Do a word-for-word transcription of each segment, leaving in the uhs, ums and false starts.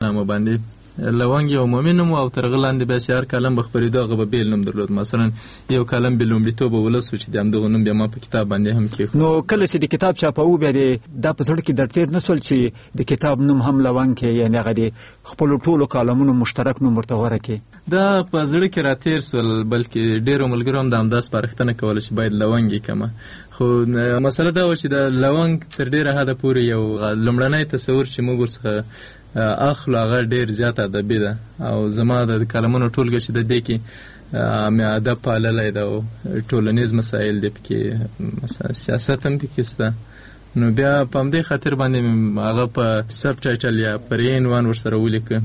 نامه باندې لونګ یو عمومي نوم او تر هغه لاندې بیا چې هر کالم به خپرېدو هغه به بېل نوم درلود. مثلا یو کالم بې لومړیتوبه ولس و چې د همدغه نوم بیا ما په کتاب باندې هم کېښود. نو کله چې د کتاب چاپوو بیا دا په زړه کې در تېر نه شول چې د کتاب نوم هم لونګ کې، یعنې هغه د خپلو ټولو کالمونو مشترک نوم ورته غوره کړي؟ دا په زړه کې را تېر سول، بلکې ډېرو ملګرو هم د همدا سپارښتنه کوله چې باید لونګ یې کړمه. خو مسله دا وه چې د لونګ تر ډېره حده پورې یو لومړنی تصور چې موږ ورڅخه اخلو هغه ډېر زیات ادبي ده، او زما د کالمونو ټولګه چې د دې کې مې ادب پاللی ده او ټولنیز مسایل دي پکې، سیاست هم پکې شته. نو بیا په همدې خاطر باندې هغه په سب ټایټل یا پر عنوان ورسره ولیکه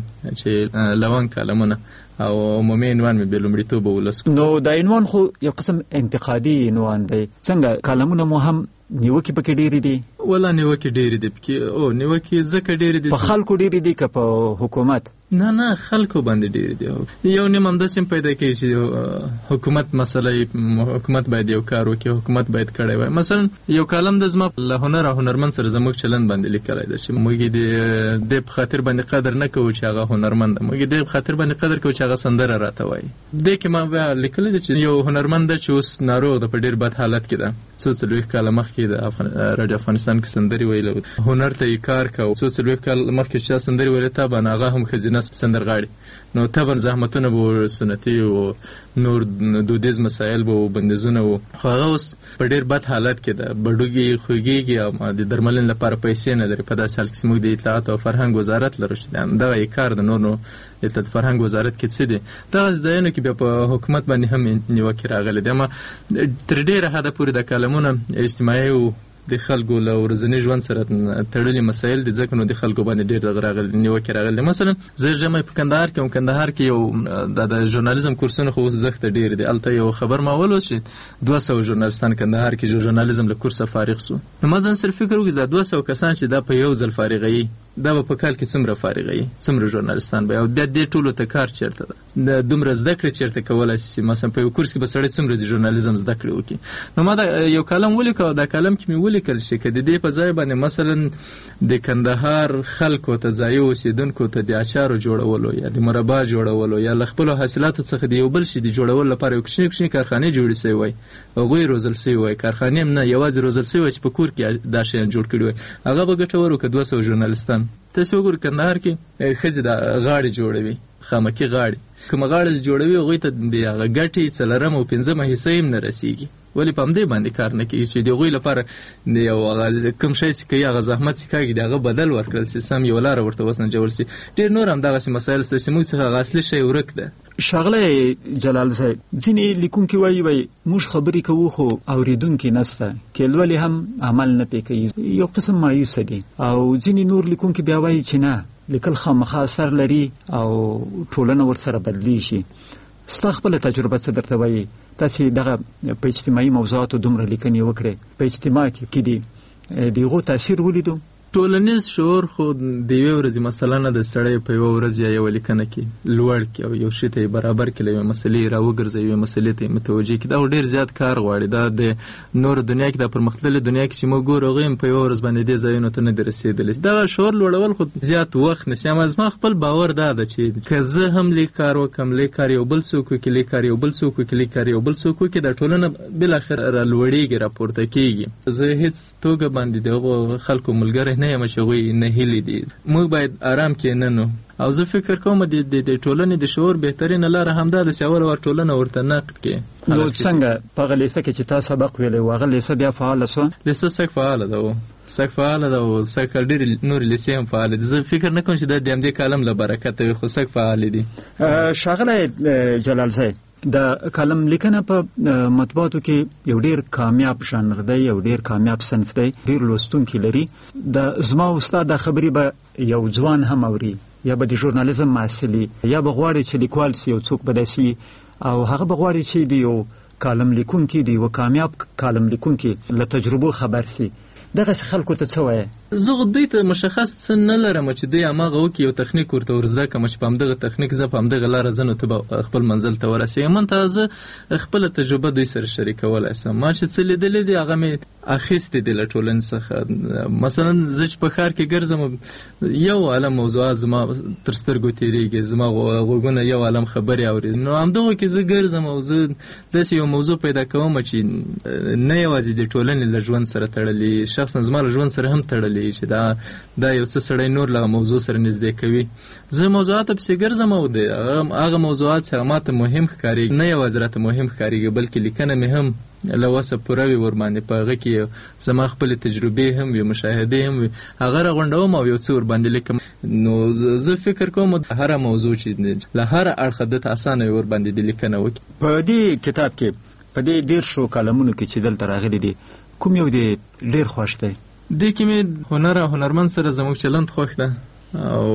چې لونګ کالمونه، او عمومي عنوان مې بې لومړیتوبه ولس. نو دا عنوان خو یو قسم انتقادي عنوان دی، څنګه کالمونه مو هم نیوکې پکې ډېرې دي؟ ولا نیوکې ډېرې دي پکې. او نیوکې ځکه ډېرې دي په خلکو ډېرې دي که په حکومت؟ نه نه، خلکو باندې ډېرې دي. یو نیم همداسې هم پیدا کوي چې حکومت مسله، حکومت باید یو کار وکړي، حکومت باید کړی وای. مثلا یو کالم د زما له هنر او هنرمند سره زموږ چلند باندې لیکلی ده چې موږ یې د دې په خاطر باندې قدر نه کوو چې هغه هنرمند ده، موږ یې دې په خاطر باندې قدر کوو چې هغه سندره راته وایي. دې کې ما بیا لیکلی ده چې یو هنرمند ده چې اوس ناروغ ده، په ډېر بد حالت کې ده. څو څلوېښت کاله مخکې د راډیو افغانستان کې سندرې ویله، هنر ته یې کار کوو. څو څلوېښت کاله مخکې چې چا سندرې ویلې طبعا هغه هم ښځینه سندرغاړي، نو طبعا زحمتونه به سنتي او نور دودیز مسایل به بندیزونه و. خو هغه اوس په ډېر بد حالت کې ده، بډوګي خوږېږي او د درملنې لپاره پیسې نه لري. په داسې حال کې چې موږ د اطلاعات او فرهنګ وزارت لرو چې همدغه یې کار د نور نو اطلاعات فرهنګ وزارت کې څه دي. دغه ځایونو کې بیا په حکومت باندې هم نیوکې راغلې دي. اما تر ډېره حده پورې د کالمونه اجتماعي او د خلکو له ورځني ژوند سره تړلي مسایل دي، ځکه نو د خلکو باندې ډېر دغه راغلي نیوکې راغلي. مثلا زه ژمی په کندهار کې وم، کندهار کې یو د ژورنالیزم کورسونه خو اوس زښته ډېر دي. هلته یو خبر ما ولوست چې دوه سوه ژورنالیستان کندهار کې ژورنالیزم له کورسه فارغ سو. نو ما ځان سره فکر وکړ چې دا دوه سوه کسان چې دا په یو ځل فارغوي، دا به په کال کې څومره فارغوي، څومره ژورنالیستان به، او بیا دې ټولو ته کار چېرته ده، د دومره زده کړې چېرته کولی شي. مثلا په یو کورس کې به سړی څومره د ژورنالیزم زده کړې وکړي. نو ما دا یو کالم ولیکه، او دا کالم کې مې ولیکل چې که د دې په ځای باندې مثلا د کندهار خلکو ته، ځایي اوسېدونکو ته د اچارو جوړولو یا د مربا جوړولو یا له خپلو حاصلاتو څخه د یو بل شي د جوړولو لپاره یو کوچني کوچني کارخانې جوړې سوي وای، هغوی روزل سوي وای. کارخانې هم نه، یوازې روزل سوي وای چې په کور کې دا شیان جوړ کړي وای. هغه به ګټور و که دوه سوه ژورنالیستان. تاسې وګورئ کندهار کې ښځې د غاړې جوړوي، خامکي غاړې، کومه غاړه جوړوي هغوی ته د هغه ګټې څلرمه او پنځمه حصه هم نه رسېږي. ولې په همدې باندې کار نه کوي چې د هغوی لپاره د یو هغه کوم شی چې کوي، هغه زحمت چې کاږي، د هغه بدل ورکړل شي، سم یوه لاره ورته وسنجول شي. ډېر نور همدغسې مسایل شته چې موږ څخه هغه اصلي شی ورک ده. ښاغلی جلال صاحب، ځینې لیکونکي وایي وایي موږ خبرې کوو خو اورېدونکي نشته، کې لولې هم عمل نه پرې کوي، یو قسم مایوسه دي. او ځینې نور لیکونکي بیا وایي چې نه، لیکل خامخا اثر لري او ټولنه ورسره بدلیږي. ستا خپله تجربه څه درته وایي؟ تاسې دغه په اجتماعي موضوعاتو دومره لیکنې وکړې، په اجتماع کې دي د هغو تاثیر ولیدو؟ ټولنیز شعور خو د یوې ورځې مسله نه ده. سړی په یوه ورځ یا یوه لیکنه کې لوړ کړي او یو شي ته یې برابر کړي، یوې مسلې یې راوګرځوي، یوې مسلې ته یې متوجه کړي. دا ډېر زیات کار غواړي. دا د نورو دنیا کې، د پرمختللې دنیا کې چې موږ ګورو، هغوی هم په یوه ورځ باندې دې ځایونو ته نه دي رسېدلي. دغه شعور لوړول خو زیات وخت نیسي. اما زما خپل باور دا ده چې که زه هم لیک کار وکړم، لیک کار یو بل څوک وکړي، لیک کار یو بل څوک وکړي، لیک کار یو بل څوک وکړي، دا ټولنه بالاخره رالوړېږي، راپورته کېږي. زه هېڅ توګه باندې د هغو خلکو ملګری نه یم چې هغوی هیلې دي. موږ باید آرام کېننو. او زه فکر کوم د د ټولنې د شعور بهترینه لاره همدا ده چې اول ور ټولنه ورته نقد کړي. نو څنګه په هغه لیسه کې چې تا سبق ویلی و، هغه لیسه بیا فعاله شوه؟ لیسه سږ فعاله ده، سږ فعاله ده، او سږ کال ډېرې نورې لیسې هم فعاله دي. زه فکر نه کوم چې دا د همدې کالم له برکته وي، خو سږ فعالې دي. ښاغلی جلال صاحب، د کالم لیکنه په مطبوعاتو کې یو ډیر کامیاب ژانر دی، یو ډیر کامیاب صنف دی، ډیر لوستونکي لري. د زما استاد د خبرې به یو ځوان هم اوري، یا به د ژورنالیزم محصلي، یا به غواړي چې لیکوال سي، یو څوک به داسې، او هغه به غواړي چې د یو کالم لیکونکي، د یو کامیاب کالم لیکونکي له تجربو خبر سي. دغسې خلکو ته څه وایي؟ زه دوی ته مشخص څه نه لرم چې دوی هماغه وکړي، یو تخنیک ورته ورزده کړم چې په همدغه تخنیک زه په همدغه لاره ځم نو ته به خپل منزل ته ورسېږې. منتها زه خپله تجربه دوی سره شریکولی شم. ما چې څه لیدلی دي هغه مې اخیستې دي له ټولنې څخه. مثلا زه چې په ښار کې ګرځم یو عالم موضوعات زما تر سترګو تېرېږي، زما غوږونه یو عالم خبرې اوري، نو همدغو کې زه ګرځم او زه داسې یو موضوع پیدا کوم چې نه یوازې د ټولنې له ژوند سره تړلي، شخصا زما له ژوند سره هم تړلي چې دا دا یو څه سړی نور له موضوع سره نږدې کوي. زه موضوعات پسې ګرځم او د هغه موضوعات چې ماته مهم ښکارېږي، نه یوازې راته مهم ښکارېږي بلکې لیکنه مې هم له وسه پوره وي ورباندې، په هغه کې زما خپلې تجربې هم وي، مشاهدې هم وي، هغه راغونډوم او یو څه ورباندې لیکم. نو زه فکر کوم هره موضوع چې له هره اړخه دته اسانه وي ورباندې د لیکنه وکړي. په دې کتاب کې په دې دېرشو کالمونو کې چې دلته راغلي دي کوم یو دې ډېر خوښ دی؟ دې کې مې هنر او هنرمند سره زموږ چلند خوښ ده او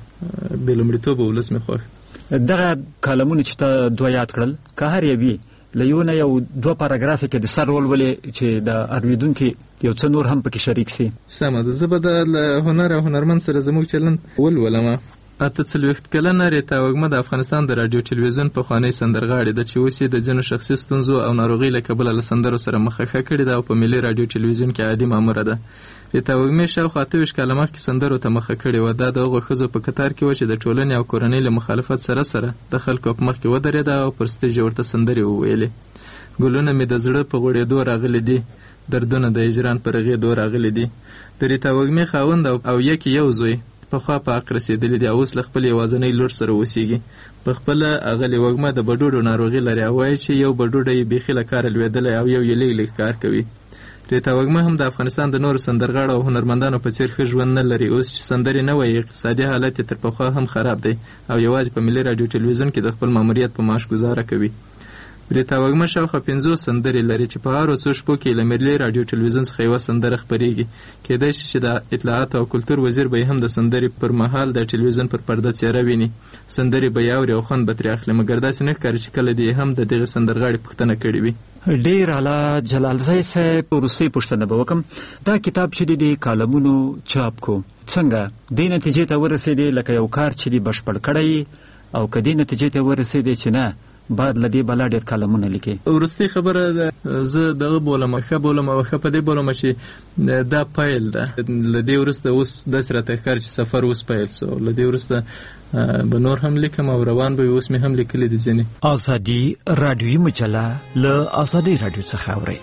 بې لومړیتوبه ولس مې خوښ. دغه کالمونه چې تا دوه یاد کړل که هر یو وي له یو نه یو دوه پاراګراف کې د سر ولولې چې د اورېدونکي یو څه نور هم پکې شریک سي. سمه ده، زه به د هنر او هنرمند سره زموږ چلند ولولم. اته څلوېښت کلنه ریتا وږمه د افغانستان د راډیو ټلویزیون پخوانۍ سندرغاړې ده چې اوس یې د ځینو شخصي ستونزو او ناروغۍ له کبله له سندرو سره مخه ښه کړې ده او په ملي راډیو ټلویزیون کې عادي ماموره ده. ریتا وږمې شاوخوا اته ویشت کاله مخکې سندرو ته مخه کړې وه. دا د هغو ښځو په کتار کې وه چې د ټولنې او کورنۍ له مخالفت سره سره د خلکو په مخ کې ودرېده او پر سټیج یې ورته سندرې وویلې. ګلونه مې د زړه په غوړېدو راغلي دي، دردونه د هجران په رغېدو راغلي دي. د ریتا وږمې خاوند او یک یو زوی پخوا په حق رسېدلی دی او اوس له خپل یوازنۍ لور سره اوسېږي. په خپله اغلې وږمه د بډوډو ناروغي لري او وایي چې یو بډوډه یې بیخي له کاره لوېدلی او یو یې لږ لږ کار کوي. ریتا وږمه هم د افغانستان د نورو سندرغاړو او هنرمندانو په څېر ښه ژوند نه لري. اوس چې سندرې نه وایي اقتصادي حالت یې تر پخوا هم خراب دی او یوازې په ملي راډیو ټلویزیون کې د خپل ماموریت په معاش ګزاره کوي. ریتا وږمه شاوخوا پنځوس سندرې لري چې په هرو څو شپو کې له ملي راډیو ټلویزیون څخه یوه سندره خپرېږي. کیدای شي چې د اطلاعات او کلتور وزیر به هم د سندرې پر مهال د ټلویزیون پر پرده څېره ویني، سندرې به یې اوري او خوند به ترې اخلي، مګر داسې نه ښکاري چې کله دې هم د دغې سندرغاړې پوښتنه کړې وي. ډېر اعلی جلالزی صاحب، وروستۍ پوښتنه به وکړم. دا کتاب چې دی د کالمونو چاپ کو څنګه دې نتیجې ته ورسېدې لکه یو کار چې دی بشپړ کړی او که دې نتیجې ته ورسېدې چې نه بعد لدې بلا ډېر کالمونه لیکي؟ وروستۍ خبره زه دغه بولم، ښه بولم او ښه په دې بولم چې دا پیل ده. له دې وروسته اوس داسې راته ښکاري چې سفر اوس پیل سو. له دې وروسته به نور هم لیکم او روان به وي. اوس مې هم لیکلي دي ځینې. ازادي راډیویي مجله له ازادي راډیو څخه اورئ.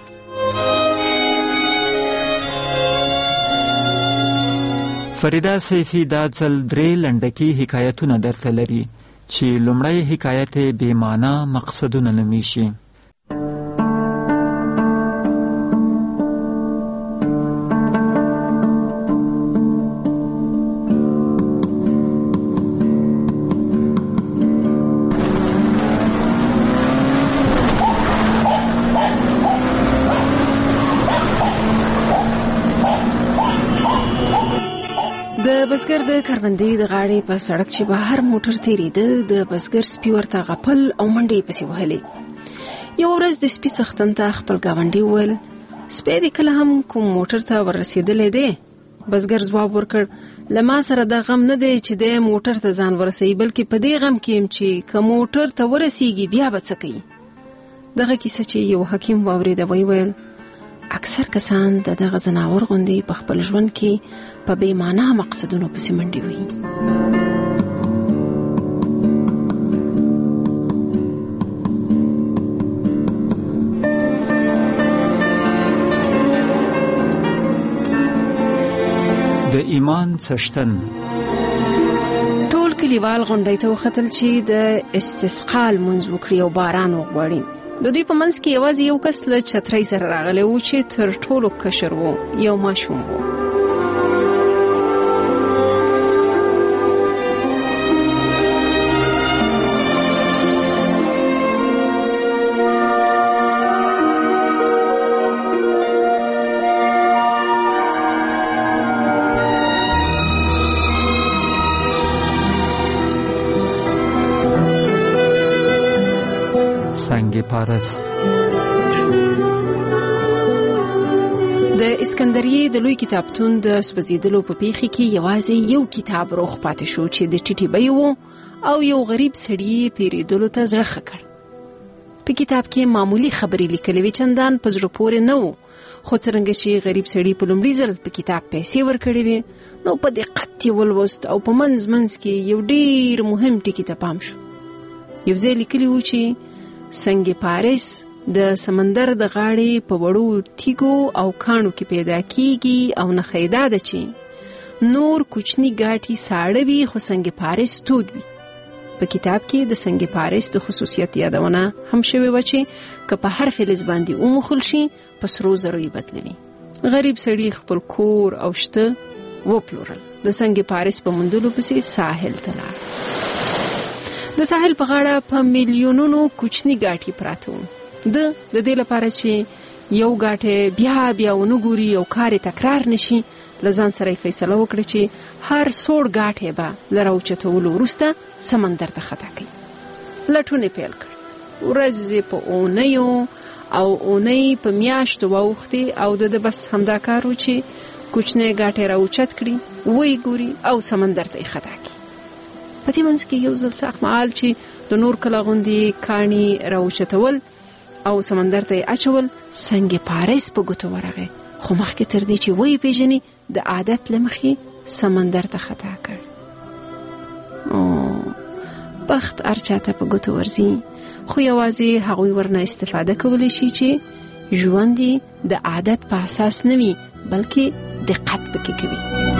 فریده سیفي دا ځل درې لنډکي حکایتونه درته لري چې لومړی حکایت بې معنا مقصدونه نومیږي. د بزګر د کروندې د غاړې په سړک چې بهر موټر تېرېده، د بزګر سپي ورته غپل او منډې پسې وهلې. یو ورځ د سپي څښتن ته خپل ګاونډي وویل، سپی دې کله هم کوم موټر ته ورسېدلی دی؟ بزګر ځواب ورکړ، له ما سره دا غم نه دی چې دی موټر ته ځان ورسوي، بلکې په دې غم کې یم چې که موټر ته ورسېږي بیا به څه کوي. دغه کیسه چې یو حکیم واورېده ویې ویل، اکثر کسان د دغه ځناور غوندې په خپل ژوند کې په بې معنا مقصدونو پسې منډې وهي. د ایمان څښتن ټول کلیوال غونډۍ ته وختل چې د استسقا لمونځ وکړي او باران وغواړي. د دوی په منځ کې یوازې یو کس له چترۍ سره راغلی و چې تر ټولو کشر و، یو ماشوم و. سنگ پارس. د د اسکندریه د لوی کتابتون د سوځیدلو په پیښه کې یوازې یو کتاب روغ پاتې شو چې د ټیټي بیه وو او یو غریب سړی پیریدلو ته زړه ښه کړ. په کتاب کې معمولی خبرې لیکلې وې، چندان په زړه پورې نه وو، خو څرنګه چې غریب سړی په لومړي ځل په کتاب پیسې ورکړې وې نو په دقت یې ولوست او په منځ منځ کې یو ډېر مهم ټکي ته پام شو. یو ځای لیکلي وو چې سنگ پارس د سمندر د غاړې په وړو تیګو او کانو کې پیدا کیږي او نښه دا ده چې نور کوچني ګاټي ساړه وي خو سنگ پارس تود وي. په کتاب کې د سنگ پارس د خصوصیت یادونه هم شوې وه چې که په هر فلز باندې وموښل شي په سرو زرو یې بدلوي. غریب سړي خپل کور او شته وپلورل، د سنگ پارس په موندلو پسې ساحل ته لاړ. د ساحل په غاړه په میلیونونو کوچني ګاټي پراته وو. د د دې لپاره چې یو ګاټه بیا بیا ونه ګوري او کار تکرار نشي، لزان سره فیصله وکړه چې هر سوړ ګاټه به لره اوچتولو وروسته سمندر ته خطا کوي. لټونه پیل کړ، ورځې په اونیو او اونۍ په میاشتو واوښتې او د بس همدا کار و چې کوچنی ګاټه را اوچت کړي، وی ګوري او سمندر ته خطا کوي. په دې منځ کې یو ځل سخت مهال چې د نور کله غوندې کاڼي را اوچتول او سمندر ته اچول، سنگ پارس په ګوتو ورغی، خو مخکې تر دې چې وی پیژني د عادت لمخې سمندر ته خطا کړ. او بخت ارچاته په ګوتو ورزي، خو یوازې هغوی ورنه استفاده کولی شي چې ژوند د عادت په اساس نه وي بلکې دقت پکې کوي.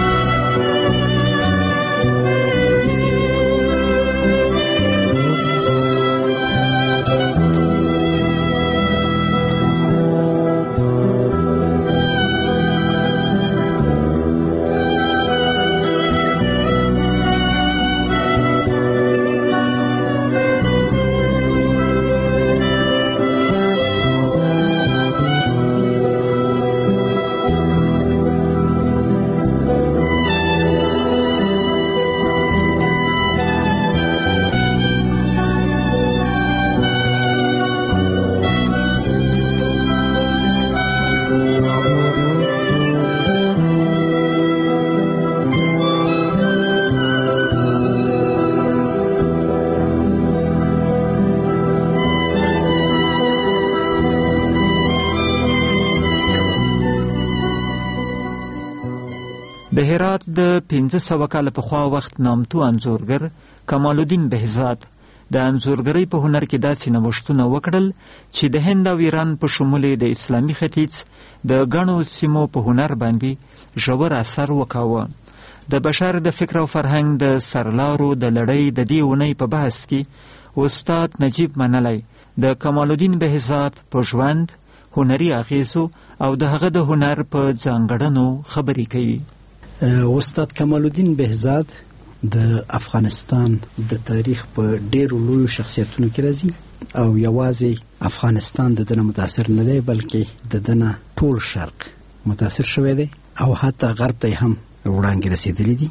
د هرات د پنځه سوه کاله پخوا وخت نامتو انځورګر کمال الدین بهزاد د انځورګرۍ په هنر کې داسې نوښتونه وکړل چې د هند او ایران په شمول د اسلامي ختیځ د ګڼو سیمو په هنر باندې ژور اثر وکاوه. د بشر د فکر او فرهنګ د سرلارو د لړۍ د دې اونۍ په بحث کې استاد نجیب منلی د کمال الدین بهزاد په ژوند، هنري اغیزو او د هغه د هنر په ځانګړنو خبرې کوي. استاد کمال الدین بهزاد د افغانستان د تاریخ په ډیرو لویو شخصیتونو کې راځي او یوازې افغانستان د دنه متاثر نه دی بلکې د دنه ټول شرق متاثر شوی دی او حتی غرب ته هم وړاندې رسیدلی دي.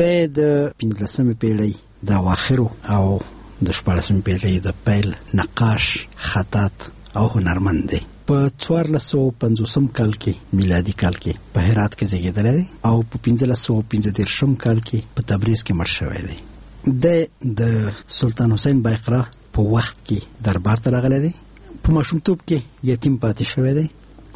د پنځلسمې پیړۍ د اواخرو او د شپاړسمې پیړۍ د پیل نقاش، خطاط او هنرمند دی. په څوارلس سوه پنځوسم کال کې میلادي کال کې په هرات کې زیږېدلی دی او په پنځلس سوه پنځه دېرشم کال کې په تبریز کې مړ شوی دی. د د سلطان حسین بایقرا په وخت کې دربار ته راغلی دی. په ماشومتوب کې یتیم پاتې شوی دی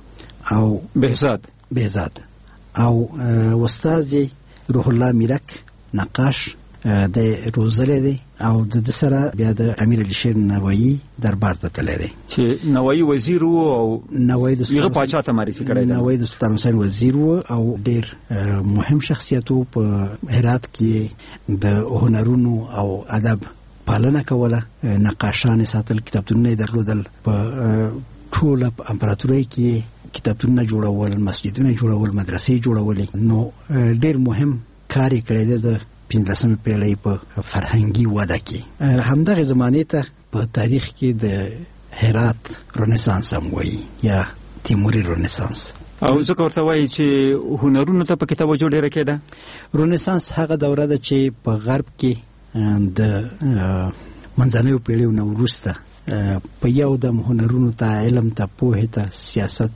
او بهزاد بهزاد او استاد روح الله میرک نقاش د روزله دی او د سره بیا د امیر علی شیر نوایی دربار ته تللی دی چې نوایی وزیر وو او نوایی د یغه پاچا ته معرفي کړی دی. نوایی د سلطان حسین وزیر وو او ډیر مهم شخصیت وو. په هرات کې د هنرونو او ادب پالنه کوله، نقاشان ساتل، کتابتونونه درلودل. په ټوله امپراتورۍ کې کتابتونونه جوړول، مسجدونه جوړول، مدرسې جوړولې. نو ډیر مهم کار یې کړی دی د پنځلسمې پیړۍ په فرهنګي وده کې. همدغه زمانې ته په تاریخ کې د هرات رنسانس هم وایي یا تیموري رنسانس. او ځکه ورته وایي چې هنرونو ته په کې توجه ډېره کېده. رنسانس هغه دوره ده چې په غرب کې د منځنیو پیړیو نه وروسته په یو دم هنرونو ته، علم ته، پوهې ته، سیاست ته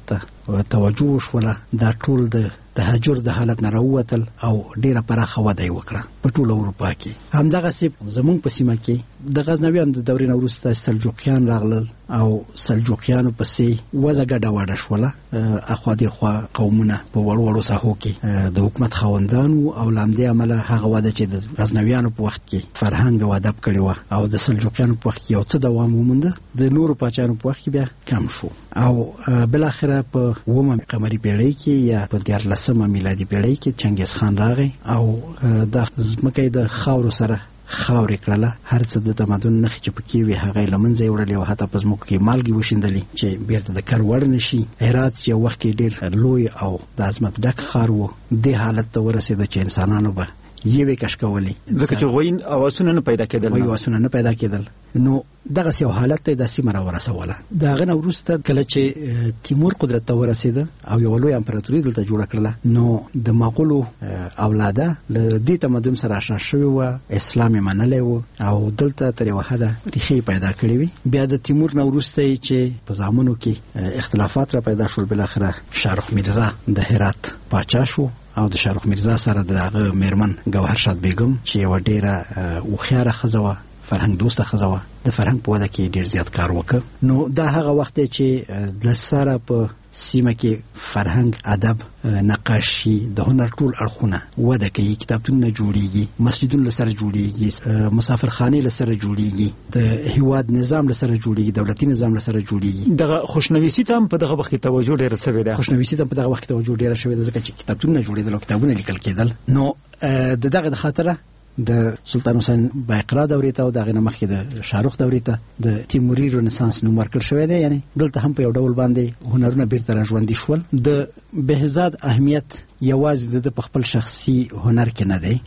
توجه وشوله دا ټول د تهجر د حالت نه راووتل او ډیره پراخه وده وکړه په ټول اروپا کې. همدغه سي زمونږ په سیمه کې د غزنویانو د دورې نه وروسته سلجوقیان راغلل او سلجوقیانو پسې وزه ګډه وډه شوله. اخوا دې خوا قومونه په وړو وړو ساحو کې د حکومت خاوندانو او لامدې عمله هغه وده چې د غزنویانو په وخت کې فرهنګ او ادب کړی و او د سلجوقیانو په وخت کې یو څه دوام ومونده، د نورو پاچانو په وخت کې بیا کم شو او بل اخره په اومه قمري پیړۍ کې یا په دیارلسمه میلادي پیړۍ کې چنګیز خان راغی او د ځمکې د خاورو سره خاورې کړله، هر څه د تمدن نښې چې پکې وي هغه له منځه یې وړلې او حتی په ځمکو کې مالګې وشیندلې چې بیرته د کر وړ نه شي. هرات چې یو وخت کې ډېر لوی او د عظمت ډک ښار و، دې حالت ته ورسېده چې انسانانو به یوې کش کولې ځکه چې غوین اواسونه نه پیدا کېدل غوی اواسونه نه پیدا کېدل. نو دغه یو حالت ته د سیمه را ورسوله. دغه نه وروسته کله چې تیمور قدرت ته ورسېده او یو لوی امپراتوري دلته جوړه کړله، نو د مغولو اولاده له دې تمدن سره آشنا شوي و، اسلام یې منلی و او دلته تر یوه حده ریښې پیدا کړې وي. بیا د تیمور نه وروسته چې په زامنو کې اختلافات را پیدا شول، بالاخره شاهرخ میرزا د هرات پاچا شو او د شاهرخ میرزا سره د هغه میرمن ګوهرشاد بیگم چې یوه ډیره هوښیاره ښځه وه، فرهنګ دوسته ښځه وه، د فرهنګ په وده کې ډیر زیات کار وکړ. نو دا هغه وخت دی چې د سره په سیمه کې فرهنګ، ادب، نقاشي، د هنر ټول اړخونه وده کوي. کتابتونونه جوړیږي، مسجدونه سره جوړیږي، مسافرخانې سره جوړیږي، د هیواد نظام سره جوړیږي، دولتي نظام سره جوړیږي. دغه خوشنويسي ته په دغه وخت توجه ډیره شوې ده. خوشنويسي ته په دغه وخت توجه ډیره شوې ده ځکه چې کتابتونونه جوړېدل او کتابونه لیکل کېدل. نو د دغه د خاطره د سلطان حسین بایقرا دورې ته او دغه نه مخکې د شاهرخ دورې ته د تیموري رنسانس نوم ورکړل شوی دی. یعنی دلته هم په یو ډول باندې هنرونه بیرته راژوندي شول. د بهزاد اهمیت یوازې د په خپل شخصي هنر کې نه دی،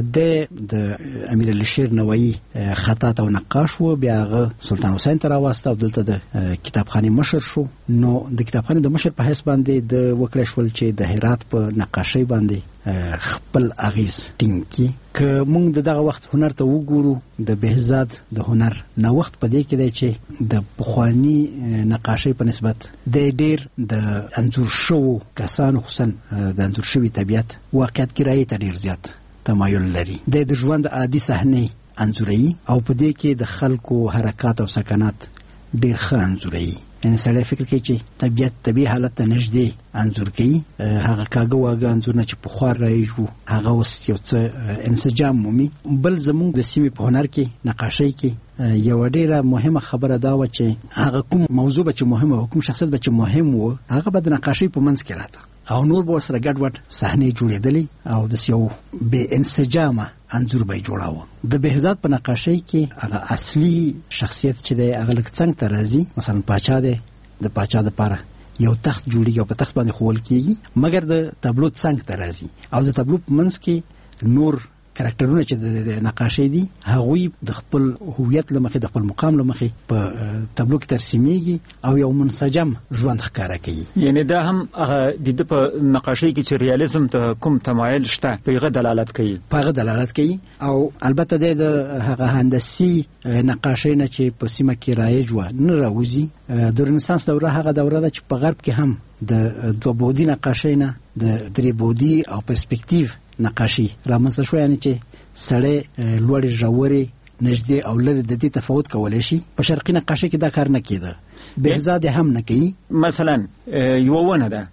د امیر علی شیر نوایی خطاط او نقاش و، بیا هغه سلطان حسین ته راوسته او دلته د کتابخانې مشر شو. نو د کتابخانې د مشر په حیث باندې د وکړی شول چې د هرات په نقاشۍ باندې خپل اغیز ټینګ کړي. که موږ د دغه وخت هنر ته وګورو، د بهزاد د هنر نوښت په دې کې دی چې د پخواني نقاشۍ په نسبت د ډېر د انځور شوو کسانو، خصوصا د انځور شوي طبیعت واقعیت ګرایۍ ته ډېر زیات تمایل لري. د د ژوند عادي صحنې انځوروي او په دې کې د خلکو حرکات او سکنات ډېر ښه انځوروي. یعنی سړی فکر کوي چې طبیعت طبیعي حالت ته نږدې انځور کوي. هغه کاږه واږه انځورونه چې پخوا رایج وو هغه اوس یو څه انسجام مومي. بل زموږ د سیمې په هنر کې، نقاشۍ کې یو ډیره مهمه خبره دا و چې هغه کوم موضوع به چې مهمه، کوم شخصیت به چې مهم و، هغه به د نقاشۍ په منځ کې راته او نور به ورسره ګډ وډ صحنې جوړېدلې او د یو بې انسجامه انځور به یې جوړاوه. د بهزاد په نقاشۍ کې هغه اصلي شخصیت چې دی هغه لږ څنګ ته راځي. مثلا پاچا دی، د پاچا دپاره یو تخت جوړیږي او په تخت باندې ښوول کېږي، مګر د تابلو څنګ ته راځي او د تابلو په منځ کې نور کاراکټرونه چې د نقاشۍ دي هغوی د خپل هویت له مخې، د خپل مقام له مخې په تابلو کې ترسیمیږي او یو منسجم ژوند ښکاره کوي. یعنی دا هم هغه د ده په نقاشۍ کې چې ریالیزم ته کوم تمایل شته په هغه دلالت کوي په هغه دلالت کوي او البته د هغه هندسي نقاشۍ نه چې په سیمه کې رایج وه نه راوځي. د رنسانس دوره هغه دوره ده چې په غرب کې هم د دوه بعدي نقاشۍ نه د درې بعدي او پرسپکتیو نقاشي رامنځته شو. یعنی چې سړی لوړې ژورې نږدې او لرې د دې تفاوت کولی شي. په شرقي نقاشۍ کې دا کار نه کېده، بهزاد هم نه کوي. مثلا یوه ونه ده،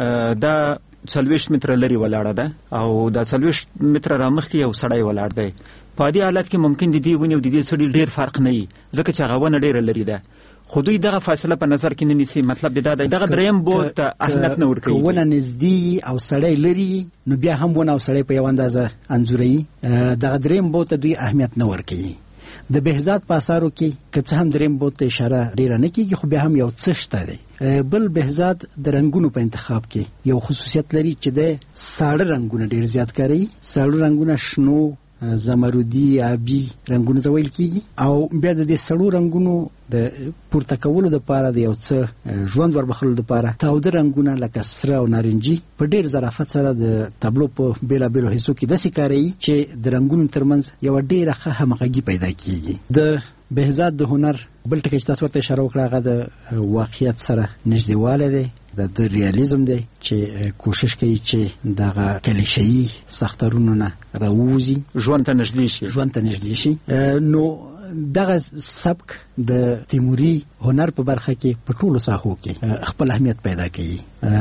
دا څلوېښت متره لرې ولاړه ده او دا څلوېښت متره رامخکې یو سړی ولاړ دی. په دې حالت کې ممکن د دې ونې او د دې سړي ډېر فرق نه وي ځکه چې هغه ونه ډېره لرې ده، خو دوی دغه فاصله په نظر کې نه نیسي. مطلب دا دی دغه دریم بعد ته اهمیت نه ورکوي. که ونه نږدې او سړی لري نو بیا هم ونه او سړی په یو اندازه انځوروي، دغه دریم بعد ته دوی اهمیت نه ورکوي. د بهزاد په اثارو کې که څه هم دریم بعد ته اشاره ډیره نه کېږي، خو بیا هم یو څه شته دی. بل بهزاد د رنګونو په انتخاب کې یو خصوصیت لري چې د ساړه رنګونه ډیر زیات کاروي. ساړه رنګونه شنو، زمردي، آبي رنګونو ته ویل کېږي او بیا د دې سړو رنګونو د پورته کولو دپاره د یو څه ژوند وربخلو دپاره تاوده رنګونه لکه سره او نارنجي په ډېر ظرافت سره د تابلو په بېلابېلو حصو کې داسې کاروي چې د رنګونو ترمنځ یوه ډېره ښه همغږي پیدا کېږي. د بهزاد د هنر بل ټکی چې تاسو ورته اشاره وکړه هغه د واقعیت سره نږدېوالی دی د ریالیزم دی چې کوشش کوي چې دغه کلیشه‌ای سخترونو نه راووزي، ژوند ته نږدې شي ژوند ته نږدې شي. نو دغه سبک د تیموري هنر په برخه کې په ټولو ساحو کې خپل اهمیت پیدا کوي.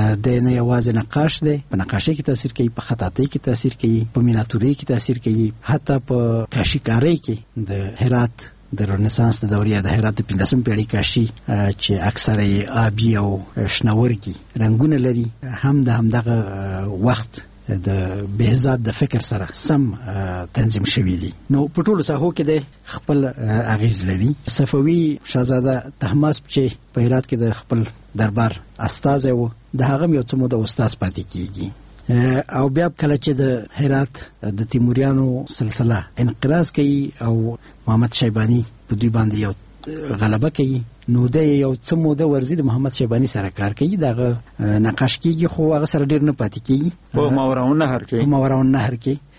د نه یوازې نقاش دی، په نقاشۍ کې تاثیر کوي، په خطاطۍ کې تاثیر کوي، په میناتورۍ کې تاثیر کوي، حتی په کاشیکارۍ کې د هرات د رنسانس د دورې د هرات د پنځمې پیړۍ کاشي چې اکثره یې آبي او شنورګي رنگونه لري هم د همدغه وخت د بهزاد د فکر سره سم تنظیم شوی دی. نو په ټولو ساحو کې د خپل اغیز لري. صفوي شاهزاده طهماسب چې په هرات کې د خپل دربار استازی و، د هغه یو څه موده استاد پاتې کیږي او بیا کله چې د هرات د تیموریانو سلسله انقراض کوي او محمد شیبانی په دوی باندې یو غلبه کوي، نو د یو څه موده ورزي د محمد شیبانی سره کار کوي، دغه نقاش کیږي خو هغه سره ډیر نه پاتې کیږي. په ماوراء النهر کې په ماوراء النهر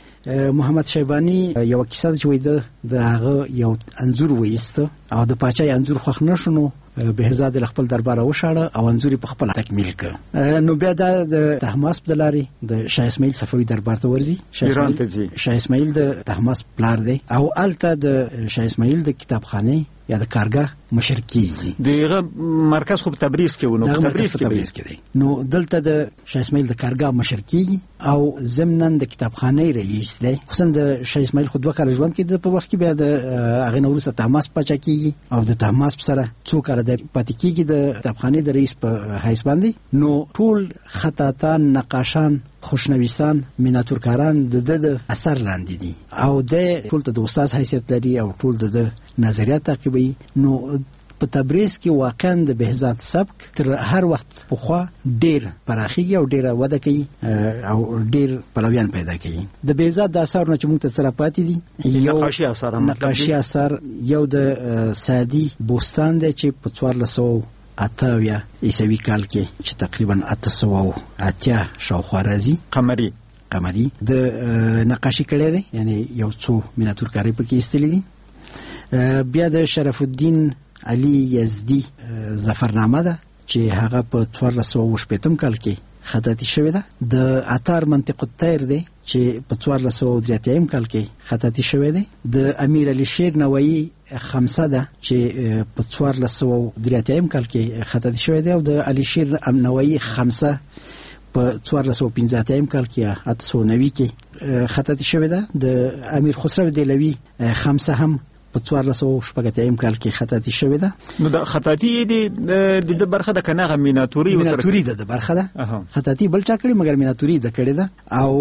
کې محمد شیبانی یو کیسه چې وای د هغه یو انځور وېست او د پاچا انځور خوښ نه شونو، بهزاد خپل دربار وشاړه او انځوري په خپل تکمیل کړ. نو بیا د طهماسب د لارې د شاه اسماعیل صفوي دربار ته ورځي. ایران ته ځي. شاه اسماعیل د طهماسب پلار دی او الته د شاه اسماعیل د کتابخانه یا د کارګاه مشر کیږي. دغه مرکز خو په تبریز کې ونه تبریز کې تبریز کې دی. نو دلته د شاه اسماعیل د کارګاه مشر کیږي او ضمناً د کتابخانه رئیس دی. خصوصا د شاه اسماعیل خو دوه کال ژوند کې د په وخت کې بیا د هغه نو وروسته طهماسب پاچا کیږي او د طهماسب سره څو کال د پاتې کیږي د کتابخانه د رئیس په حیث باندې. نو ټول خطاطان، نقاشان، خوشنویسان، میناتورکاران د د اثر لاندې دي او د ټول ته د استاد حیثیت لري او ټول د نظریات تعقیبوي. نو په تبریز کې واقعا د بهزاد سبک تر هر وخت پخوا ډیر پراخیږي او ډیر وده کوي او ډیر پلویان پیدا کوي. د بهزاد د اثارو چې موږ ته سره پاتې دي یو نقاشي اثر هم نقاشي اثر یو د سادي بوستان دی چې په څوارلس سوه اته عیسوي کال کې چې تقریبا اته سوه اتیا شاوخوا راځي قمري قمري د نقاشي کړی دی، یعنی یو څو میناتورکاري پکې ایستلې دي. بیا د شرف الدین علي یزدي ظفرنامه ده چې هغه په څوارلس سوه شپېتم کال کې خطاطي شوې ده. د اتار منطق الطیر دی چې په څوارلس سوه درې اتیا کال کې خطاطي شوې ده. د امیر علي شیر نوایی خمسه ده چې په څوارلس سوه درې اتیا کال کې خطاطي شوې ده او د علي شیر نوایی خمسه په څوارلس سوه پنځه اتیا کال کې اته سوه نوي کې خطاطي شوې ده. د امیر خسرو دهلوي خمسه هم په څوارلس سوه شپږ اتیا کال کې خطاطي شوې ده. نو د خطاطي د د برخه د کناغه میناتوري وسره میناتوري د برخه ده. خطاطي بل چا کړی مګر میناتوري د کړی ده.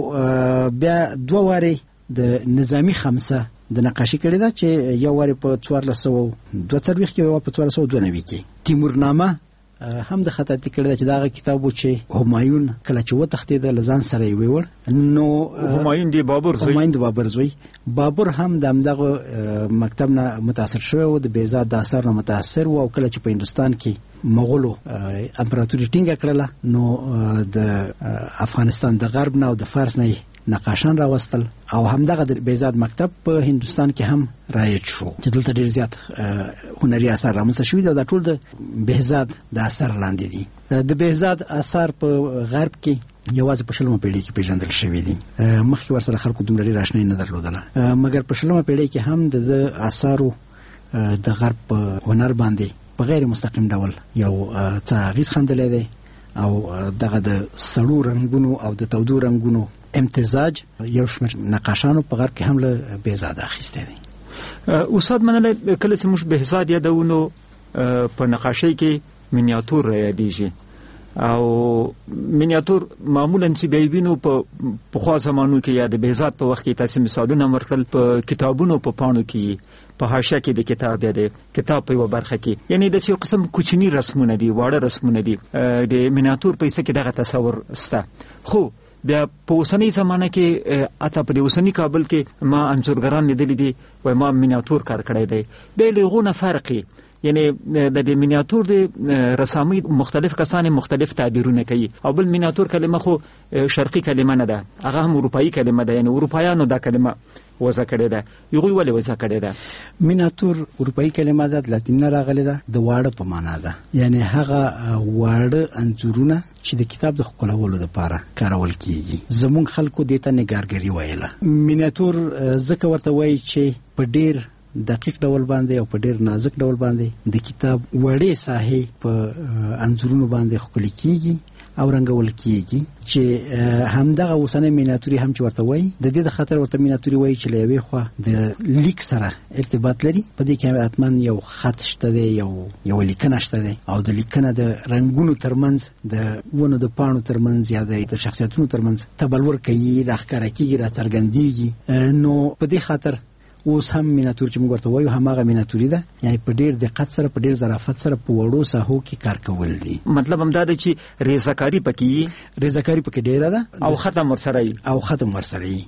او بیا دوه واره د نظامی خمسه د نقاشي کړی ده چې یو واره په څوارلس سوه دوه څلوېښت کې او په څوارلس سوه دوه نوي کې. تیمورنامه هم د خطاطي کړی ده چې دغه کتاب و چې همایون کله چې وتښتېد له ځان سره یې ویوړ. نو همایون دی بابر زوی همایون د بابر زوی بابر هم د همدغه مکتب نه متاثر شوی و، د بهزاد د اثر نه متاثر و او کله چې په هندوستان کې مغولو امپراتوري ټینګه کړله نو د افغانستان د غرب نه او د فارس نه نقاشان راوستل او همدغه د بهزاد مکتب په هندوستان کې هم رایج شو چې دلته ډیر زیات هنري اثار رامنځته شوي دي. دا ټول د بهزاد د اثر لاندې دي. د بهزاد اثار په غرب کې یوازې په شلمه پیړۍ کې پیژندل شوي دي. مخکې ورسره خلکو دومره ډېره اشنایي نه درلودله، مګر په شلمه پیړۍ کې هم د اثارو د غرب په هنر باندې په غیر مستقیم ډول یو څه اغیز ښندلی دی او دغه د سړو رنګونو او د تودو رنګونو امتزاج یو شمېر نقاشانو په غرب کې هم له بهزاد اخیستی دی. استاد منلی کله چې موږ بهزاد یادوو نو په نقاشۍ کې مینیاتور را یادېږي او مینیاتور معمولا چې به وینو په پخوا زمانو کې یا د بهزاد په وخت کې تاسو مثالونه ورکړل په کتابونو په پاڼو کې په حاشیه کې د کتاب یا د کتاب په یو برخه کې، یعنی د یو قسم کوچني رسمونه دي، واړه رسمونه دي. د مینیاتور په څه کې دغه تصور شته. خو بیا په اوسنۍ زمانه کې اته په اوسنۍ کابل کې ما انځورګران لیدلي دي و ما مینیاتور کار کړی دی. بیا له غونه فرقي یعنی د دې مینیاتور د رسامي مختلف کسان مختلف تعبیرونه کوي او بل مینیاتور کلمه خو شرقي کلمه نه ده، هغه هم اروپאי کلمه ده، یعنی اروپایانو دا کلمه وضع کړې ده. یوه ولې وضع کړې ده؟ مینیاتور اروپאי کلمه ده، د لاتین نه راغلې ده، د واړه په معنا ده، یعنی هغه واړه انځورونه چې د کتاب د ښکلولو لپاره کارول کیږي. زموږ خلکو دې ته نګارګري ویله. مینیاتور ځکه ورته وایي چې په ډیر دقیق ډول باندې او په ډیر نازک ډول باندې د کتاب وړې ساحې په انځورونو باندې ښکل کیږي او رنګول کیږي، چې همدغه اوسنۍ مینیاتوري هم چې ورته وایي د دې د خاطر ورته مینیاتوري وایي چې له یوې خوا د لیک سره ارتباط لري، په دې کې حتما یو خط شته دی، یو یو لیکنه شته دی، او د لیکنه د رنگونو ترمنځ، د ونو د پاڼو ترمنځ یا د شخصیتونو ترمنځ تبلور کوي، راښکاره کیږي، راڅرګندېږي. نو په دې خاطر اوس هم مینیاتور چې موږ ورته وایو هماغه مینیاتوري ده، یعنی په ډیر دقت سره په ډیر ظرافت سره په وړو ساحو کې کار کول دي. مطلب هم دا دی چې ریزه‌کاري پکې ریزه‌کاري پکې ډیره ده او ختم ورسره وي او ختم ورسره وي.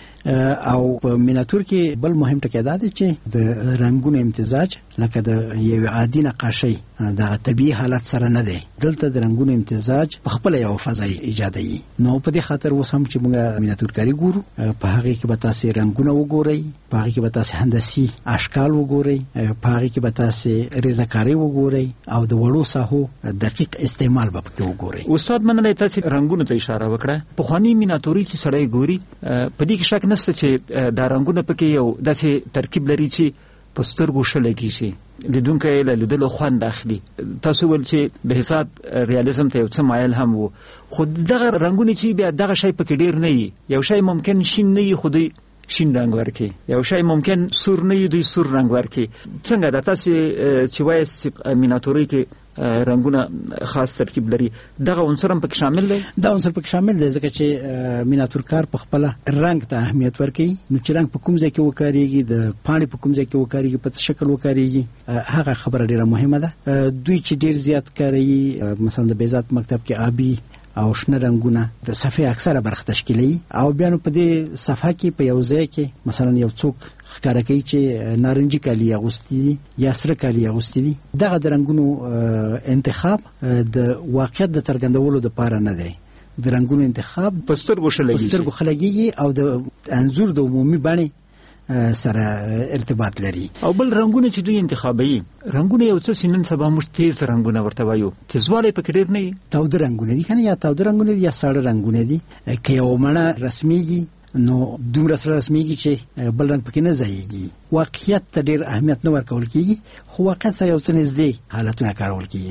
او په مینیاتور کې بل مهم ټکی دا دی چې د رنگونو امتزاج لکه د یو عادي نقاشۍ د طبيعي حالت سره نه دی، دلته د رنگونو امتزاج په خپل یو فضا ایجادوي. نو په دې خاطر اوس هم چې موږ مینیاتورکاري ګورو، په هغه کې به تاسو رنگونه وګورئ، په هغه کې به تاسو هندسي اشکال وګورئ، په هغه کې به تاسو ریزه‌کاري وګورئ او د وړو ساحو دقیق استعمال به پکې وګورئ. استاد مننه، تاسو رنگونو ته اشاره وکړه. په خواني مینیاتوري چې سړی ګوري په دې کې شک نشته چې دا رنگونه پکې یو داسې ترکیب لري چې په سترګو ښه لګیږي، لیدونکی له لیدلو خوند اخلي. تاسو ول چې د حساب ریالیزم ته یو څه مایل هم وو، خو دغه رنگونه چې بیا دغه شی پکې ډیر نه وي. یو شی ممکن شین نه وي خو دوی شین رنگ ورکي، یو شی ممکن سور نه وي دوی سور رنگ ورکي. څنګه دا تاسو چې وایي چې مینیاتوري کې رنگونه خاص ترکیب لري، دغه عنصر هم پکې شامل دی؟ دا عنصر پکې شامل دی ځکه چې مینیاتورکار په خپل رنگ ته اهمیت ورکوي. نو چې رنگ په کوم ځای کې وکاريږي، د پاڼې په کوم ځای کې وکاريږي، په شکل وکاريږي، هغه خبره ډیره مهمه ده. دوی چې ډیر زیات کاروي، مثلا د بیزات مکتب کې آبي او شنه رنگونه د صفحې اکثره برخه تشکیلي، او بیا نو په دې صفحه کې په یو ځای کې مثلا یو څوک ښکاره کوي چې نارنجي کالي اغوستي دي یا سره کالي اغوستي دي. دغه د رنگونو انتخاب د واقعیت د څرګندولو لپاره نه دی، د رنگونو انتخاب په سترګو خلګي او د انځور د عمومي بڼې سره ارتباط لري. او بل رنگونه چې دوی انتخابوي، رنگونه یو څه سینن سبا موږ تیز رنگونه ورته وایو، تیزوالی پکې ډیر نه وي، تاوده رنگونه دي کنه، یا تاوده رنگونه دي یا ساړه رنگونه دي. که یو مڼه رسميږي نو دومره سره رسميږي چې بل رنگ پکې نه ځایږي. واقعیت ته ډیر اهمیت نه ورکول کیږي، خو واقعیت سره یو څه نږدې حالتونه کارول کیږي.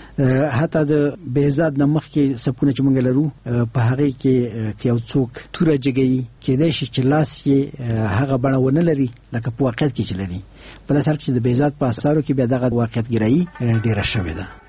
حتی د بیزاد نمخ کې سپونه چې موږ لرو په هغه کې یو څوک توره جګي کېدای شي چې لاس یې هغه بڼه ونه لري لکه په واقعیت کې چې لري. په داسې حال کې د بیزاد په اثارو کې بیا دغه واقعیت ګرایي ډیره شوې ده.